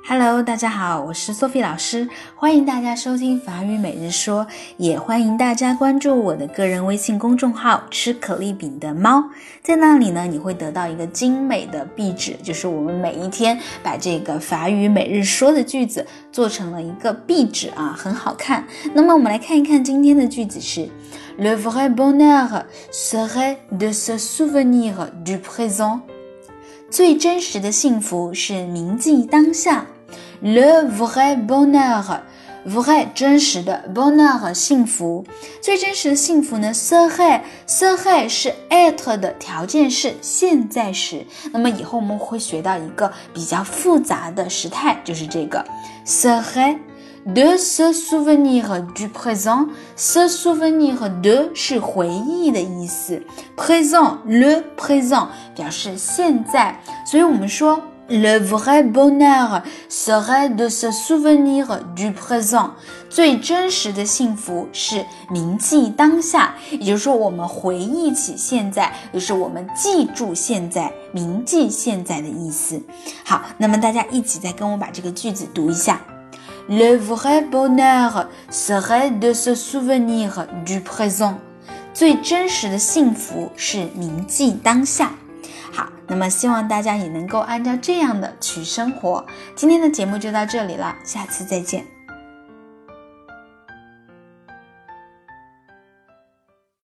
Hello， 大家好，我是 Sophie 老师，欢迎大家收听法语每日说，也欢迎大家关注我的个人微信公众号吃可丽饼的猫，在那里呢，你会得到一个精美的壁纸，就是我们每一天把这个法语每日说的句子做成了一个壁纸啊，很好看。那么我们来看一看今天的句子是 Le vrai bonheur serait de se souvenir du présent。最真实的幸福是铭记当下。Le vrai bonheur， vrai 真实的 bonheur 幸福。最真实的幸福呢 serait 是 être 的条件式现在时。那么以后我们会学到一个比较复杂的时态，就是这个 serait de se souvenir du présent， se souvenir de 是回忆的意思， présent le présent 表示现在，所以我们说 le vrai bonheur serait de se souvenir du présent， 最真实的幸福是铭记当下，也就是说我们回忆起现在，就是我们记住现在，铭记现在的意思。好，那么大家一起再跟我把这个句子读一下。Le vrai bonheur serait de se souvenir du présent。 最真实的幸福是铭记当下。好，那么希望大家也能够按照这样的去生活。今天的节目就到这里了，下次再见。